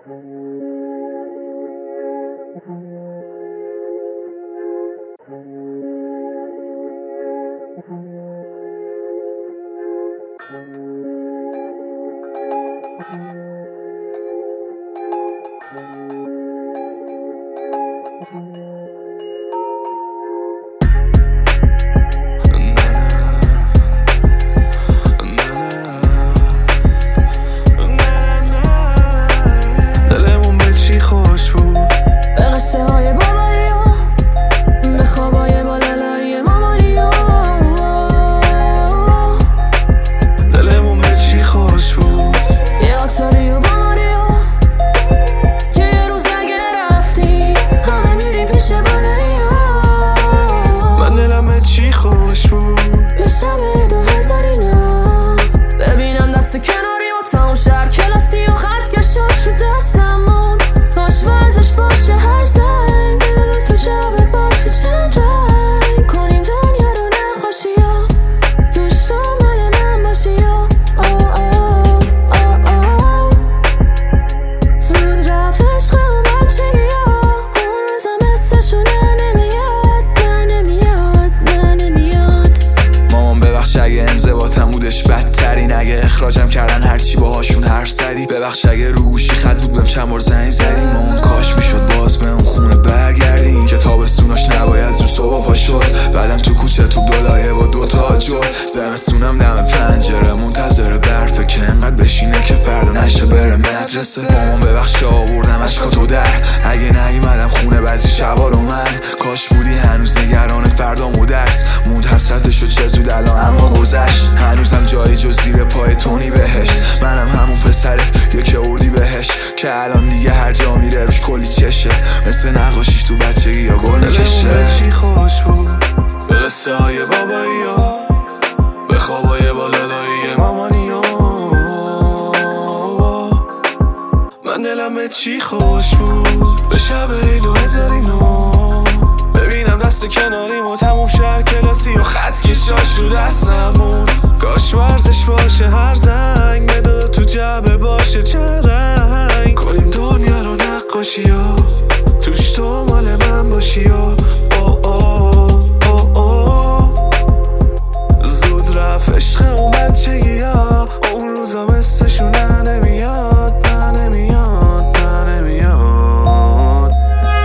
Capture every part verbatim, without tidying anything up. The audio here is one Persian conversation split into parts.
دلمون به چی خوش بود، به قصه های بابایی ها، به خوابای بالالایی مامانی ها. دلمون به چی خوش بود، یه آکساری و باماری ها، که یه روز اگه رفتی همه میری پیش بالایی ها. من دلم به چی خوش بود، یه شب دو هزارینا، ببینم دست کناری و تمام شهر کلاستی و خط کشاش رو دستمون. کاش ورزش باشه هر زنگ، ببین تو جبه باشه چند رنگ، کنیم دنیا رو نقاشی ها، توش تو مال من باشی ها. آه آه آه آه زود رفت عشق و بچگی ها، اون روزا مثلشونه نمیاد، نه نمیاد، نه نمیاد. مامان ببخش اگه انضباطم بودش بدترین، اگه اخراجم کردن هرچی باهاشون حرف زدی، ببخش اگه رو گوشی خط بود بهم چند بار زنگ زدی. مامان کاش میشد باز به اون خونه برگردی، که تابستوناش نباید زود صبح پا شد، بعدم تو کوچه تو دولایه با دوتا جور، زمستونم دم پنجره منتظر برفه که انقدر بشینه که فردا نشه بره مدرسه. مامان ببخش آوردم اشکاتو در، اگه نیومدم خونه بعضی شبا رو من، کاش بودی هنوز نگران فردام و درس، موند حسرتشو چه زود الان اما گذشت، هنوزم جایی جز زیر پای تونی بهشت. منم همون پسرت یک اردی بهش، که الان دیگه هر جا میره روش کلی چشه، مثل نقاشیش تو بچگی یا گل نکشه. دلمون به چی خوش بود، به قصه های بابایی ها، به خوابای بالالایی مامانی ها. من دلم به چی خوش بود، به شب دو هزارینا، ببینم دست کناریم و تموم شهر کلاسی و خط کشاش رو دستمون. کاش ورزش باشه هر زنگ، بده تو جبه باشه چه رنگ، کنیم دنیا رو نقاشی ها، توش تو مال من باشی ها. آه آه آه آه زود رفت عشق و بچگی ها، اون روزا مثلشونه نمیاد، نه نمیاد، نه نمیاد.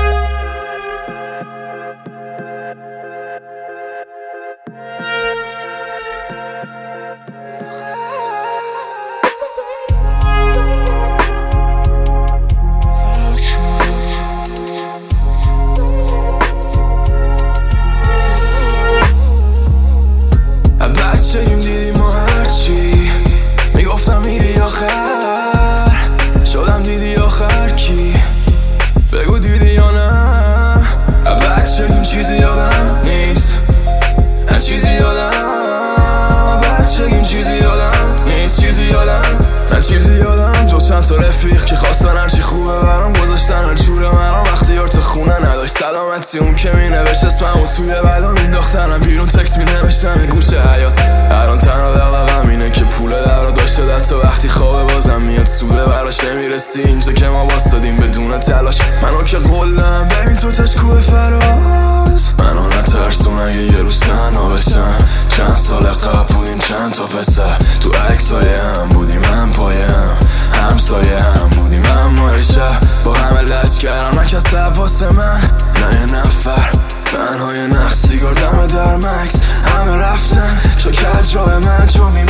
بچگیم دیدیم ما هرچی میگفتم میری آخر، شدم دیدی آخر کی، بگو دیدی یا نه. بچگیم چیزی یادم نیست، هر چیزی یادم، بچگیم چیزی یادم نیست، چیزی یادم، هر چیزی یادم جز چند تا رفیق که خواستن هرچی خوبه برام گذاشتن هر جوره مرام، وقتی یار تو خونه نداشت سلامتی، اون که می نوشت اسمم و توی بلا مینداختنم بیرون، تکس می نوشتم این گوشه حیات. الان تنها دقدقم اینه که پول در رو داشته در تا وقتی خوابه بازم میاد سوده براش نمیرسی، اینجا که ما باستادیم بدون تلاش، منو که قلم ببین تو تشکوه فراز، منو نترسون اگه یه روز تنها بشم، چند سال قبل بودیم چند تا پسر، تو عکسای هم بودیم هم پایه هم همسایه هم بودیم، اما شب با همه لج کردم نکسب واسه من، نه یه نفر تنهای نقص سیگار دم در مکس، همه رفتن شو کج راه من چون